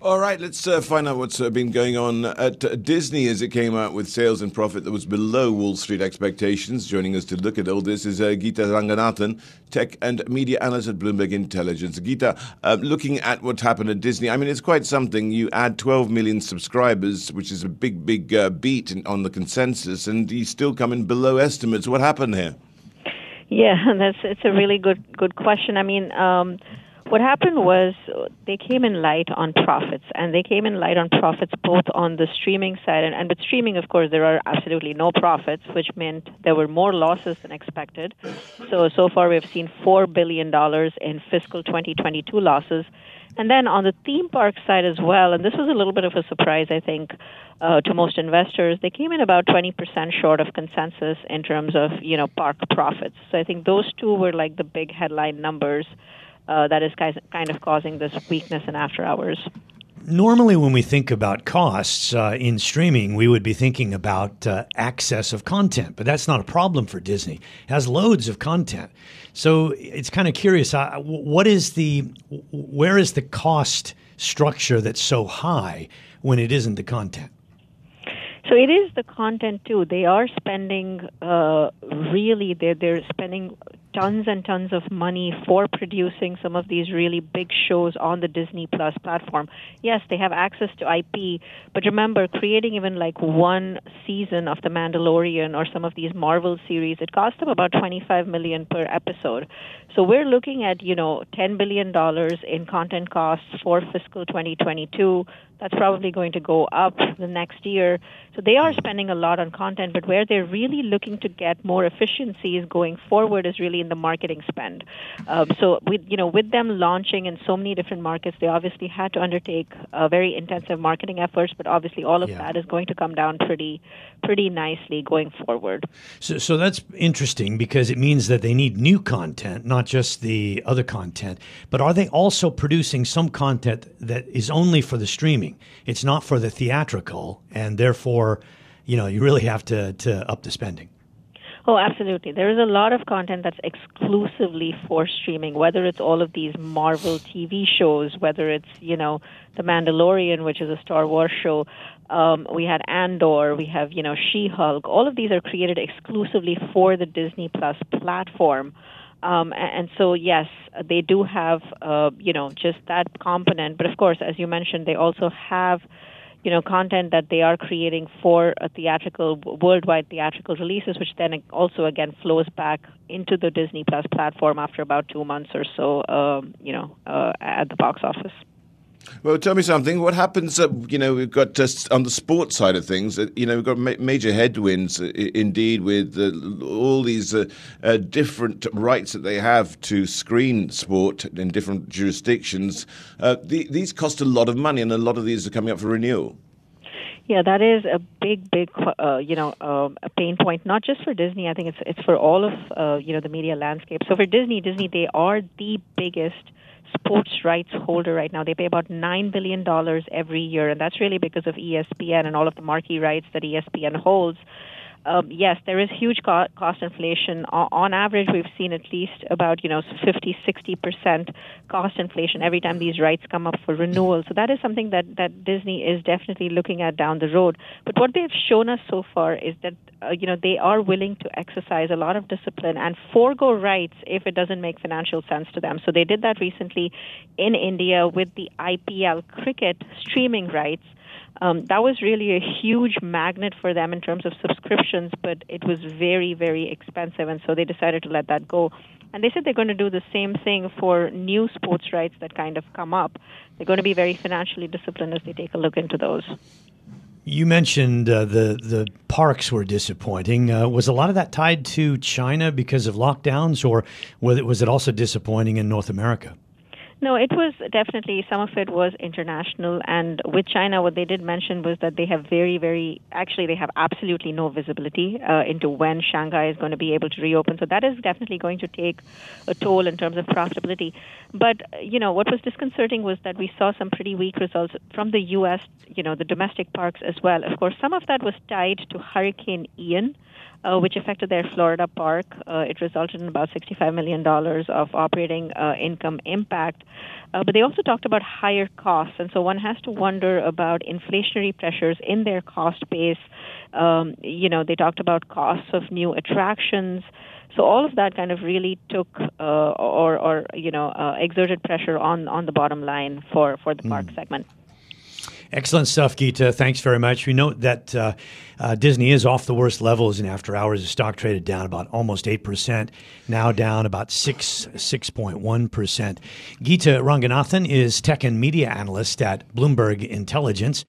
All right, let's find out what's been going on at Disney as it came out with sales and profit that was below Wall Street expectations. Joining us to look at all this is Geeta Ranganathan, tech and media analyst at Bloomberg Intelligence. Geeta, looking at what's happened at Disney, I mean, it's quite something. You add 12 million subscribers, which is a big beat on the consensus, and you still come in below estimates. What happened here? Yeah, it's a really good question. I mean, what happened was they came in light on profits, and they came in light on profits both on the streaming side, and with streaming, of course, there are absolutely no profits, which meant there were more losses than expected. So far we've seen $4 billion in fiscal 2022 losses. And then on the theme park side as well, and this was a little bit of a surprise, I think, to most investors, they came in about 20% short of consensus in terms of, park profits. So I think those two were like the big headline numbers that is kind of causing this weakness in after hours. Normally, when we think about costs in streaming, we would be thinking about access of content, but that's not a problem for Disney. It has loads of content. So it's kind of curious, where is the cost structure that's so high when it isn't the content? So it is the content too. They are spending they're spending tons and tons of money for producing some of these really big shows on the Disney Plus platform. Yes, they have access to IP, but remember, creating even like one season of The Mandalorian or some of these Marvel series, it costs them about $25 million per episode. So we're looking at, $10 billion in content costs for fiscal 2022. That's probably going to go up the next year. So they are spending a lot on content, but where they're really looking to get more efficiencies going forward is really in the marketing spend. So with them launching in so many different markets, they obviously had to undertake very intensive marketing efforts, but obviously all of that is going to come down pretty nicely going forward. So that's interesting because it means that they need new content, not just the other content. But are they also producing some content that is only for the streaming? It's not for the theatrical, and therefore, you really have to up the spending. Oh, absolutely. There is a lot of content that's exclusively for streaming, whether it's all of these Marvel TV shows, whether it's, The Mandalorian, which is a Star Wars show. We had Andor, we have, She-Hulk. All of these are created exclusively for the Disney Plus platform. And so, yes, they do have, just that component. But, of course, as you mentioned, they also have content that they are creating for a worldwide theatrical releases, which then also, again, flows back into the Disney Plus platform after about 2 months or so, at the box office. Well, tell me something. What happens, we've got just on the sports side of things, we've got major headwinds, indeed, with all these different rights that they have to screen sport in different jurisdictions. These cost a lot of money, and a lot of these are coming up for renewal. Yeah, that is a big, a pain point, not just for Disney. I think it's for all of, the media landscape. So for Disney, they are the biggest sports rights holder right now. They pay about $9 billion every year, and that's really because of ESPN and all of the marquee rights that ESPN holds. Yes, there is huge cost inflation. On average, we've seen at least about 50-60% cost inflation every time these rights come up for renewal. So that is something that Disney is definitely looking at down the road. But what they've shown us so far is that they are willing to exercise a lot of discipline and forego rights if it doesn't make financial sense to them. So they did that recently in India with the IPL cricket streaming rights. That was really a huge magnet for them in terms of subscriptions, but it was very, very expensive, and so they decided to let that go. And they said they're going to do the same thing for new sports rights that kind of come up. They're going to be very financially disciplined as they take a look into those. You mentioned the parks were disappointing. Was a lot of that tied to China because of lockdowns, or was it also disappointing in North America? No, it was definitely, some of it was international. And with China, what they did mention was that they have they have absolutely no visibility into when Shanghai is going to be able to reopen. So that is definitely going to take a toll in terms of profitability. But, what was disconcerting was that we saw some pretty weak results from the U.S., the domestic parks as well. Of course, some of that was tied to Hurricane Ian. which affected their Florida park. It resulted in about $65 million of operating income impact. But they also talked about higher costs. And so one has to wonder about inflationary pressures in their cost base. They talked about costs of new attractions. So all of that kind of really took exerted pressure on the bottom line for the park segment. Excellent stuff, Geeta. Thanks very much. We note that Disney is off the worst levels in after hours. The stock traded down about almost 8%, now down about 6.1%. Geeta Ranganathan is tech and media analyst at Bloomberg Intelligence.